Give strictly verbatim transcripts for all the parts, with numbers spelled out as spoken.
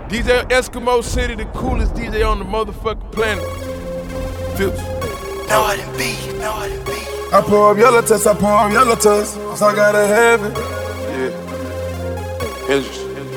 D J Eskimo City, the coolest D J on the motherfucking planet. Future. No, I didn't be, no, I didn't be. I pour up yellow test, I pour up yellow test, so I gotta have it. Yeah. Hendrix.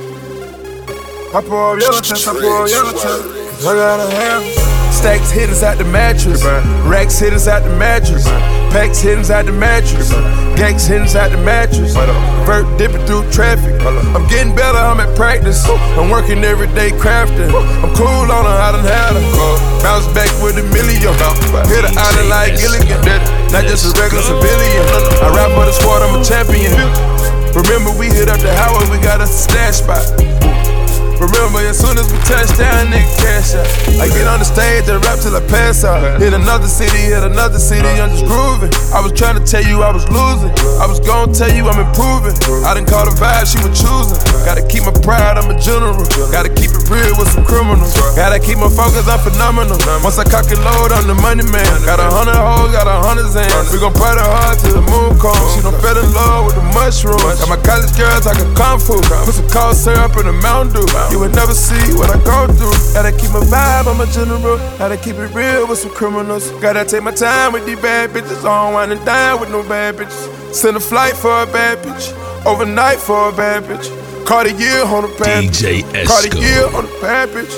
I pour up yellow test, I pour up yellow test, so I gotta have it. Stacks hit us out the mattress, racks hit us out the mattress, packs hit us out the mattress, gangs hit us out the mattress, vert dipping through traffic. I'm getting better, I'm at practice, I'm working every day crafting. I'm cool on her, I done had her. Bounce back with a million, hit her island like Gilligan, not just a regular civilian. I rap for the squad, I'm a champion. Remember we hit up the highway, we got a stash spot. Remember, as soon as we touch down, nigga, cash out. I get on the stage and rap till I pass out. Hit another city, hit another city, I'm just grooving. I was trying to tell you I was losing. I was gonna tell you I'm improving. I done caught a vibe, she was choosing. Gotta keep my pride, I'm a general. Gotta keep it real with some criminals. Gotta keep my focus, I'm phenomenal. Once I cock it load, I'm the money man. Got a hundred hoes, got a hundred zans. We gon' party hard till the moon comes. She done fell in love with the mushrooms. Got my college girl talking kung fu. Put some cold syrup in the Mountain Dew. You would never see what I go through. Gotta keep my vibe, I'm a general. Gotta keep it real with some criminals. Gotta take my time with these bad bitches. I don't wanna die with no bad bitches. Send a flight for a bad bitch. Overnight for a bad bitch. Cartier on a bad bitch. D J Esco. Cartier on a bad bitch.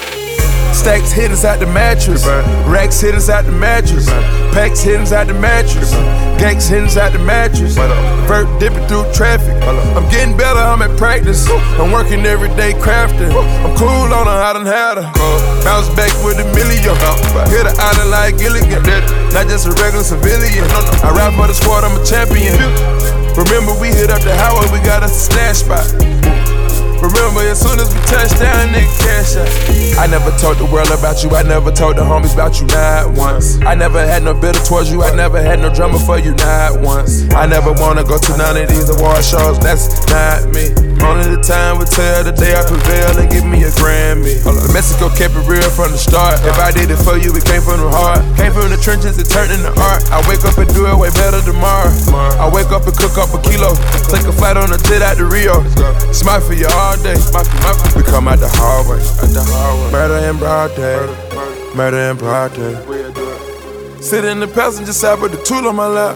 Stacks hit us out the mattress, racks hit us out the mattress, packs hit us out the mattress, gangs hit us out the mattress, vert dipping through traffic. I'm getting better, I'm at practice, I'm working every day crafting. I'm cool on her, I done had her. Bounce back with a million, hit her island like Gilligan, not just a regular civilian. I rap for the squad, I'm a champion. Remember we hit up the highway, we got a stash spot. Remember, as soon as we touch down, nigga, cash out. I never told the world about you, I never told the homies about you, not once. I never had no bitter towards you, I never had no drama for you, not once. I never wanna go to none of these award shows, that's not me. Only the time will tell the day I prevail and give me a Grammy. The Mexico kept it real from the start. If I did it for you, it came from the heart. Came from the trenches, it turned into art. I wake up and do it way better tomorrow. I wake up and cook up a kilo. Take a flight on a jet out to Rio. Smile for you all day. We come out the hallway. Murder in broad day. Murder in broad day. Sit in the passenger side with the tool on my lap.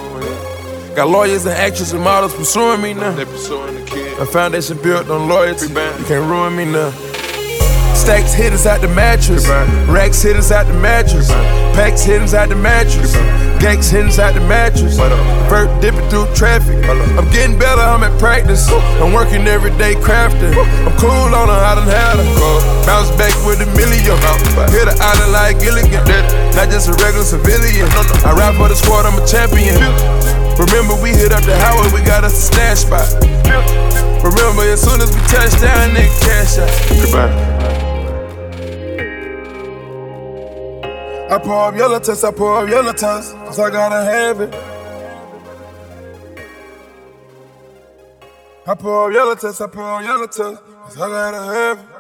Got lawyers and actors and models pursuing me now. A foundation built on loyalty. You can't ruin me now. Stacks hit us out the mattress, racks hit us out the mattress, packs hit us out the mattress, gangs hit us out the mattress, vert dipping through traffic. I'm getting better, I'm at practice, I'm working every day crafting. I'm cool on her, I done had her. Bounce back with a million, hit her island like Gilligan, not just a regular civilian. I rap for the squad, I'm a champion. Remember we hit up the highway, we got a stash spot. Remember, as soon as we touch down, nigga, cash out. Goodbye. I pour up yellow test, I pour up yellow test, cause I gotta have it. I pour up yellow test, I pour up yellow test, cause I gotta have it.